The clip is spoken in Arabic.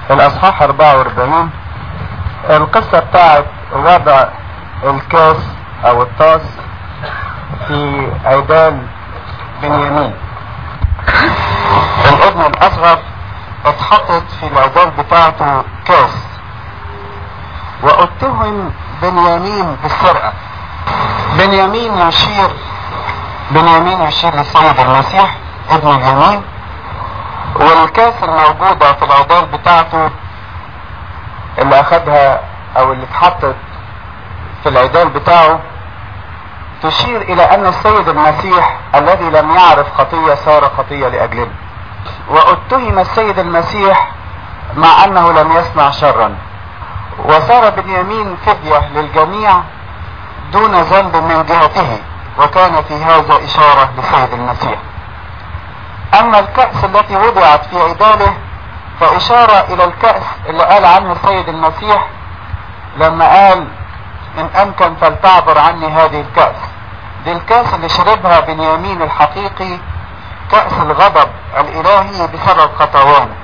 في الأصحاح 44 القصة بتاعت وضع الكاس أو الطاس في عيدان بنيامين. الابن الأصغر اتحطت في العيدان بتاعته كاس، واتهم بنيامين بالسرقة. بنيامين يشير للسيد المسيح ابن اليمين، والكاس الموجودة في العيدان بتاعته اللي اخدها او اللي اتحطت في العيدان بتاعه تشير الى ان السيد المسيح الذي لم يعرف خطية صار خطية لاجلنا. واتهم السيد المسيح مع انه لم يصنع شرا، وصار بنيامين فدية للجميع دون ذنب من جهته، وكان في هذا اشارة للسيد المسيح. اما الكأس التي وضعت في عيدانه فاشارة الى الكأس اللي قال عنه السيد المسيح لما قال ان امكن فلتعبر عني هذه الكأس. دي الكأس اللي شربها بنيامين الحقيقي، كأس الغضب الالهي بسبب خطايانا.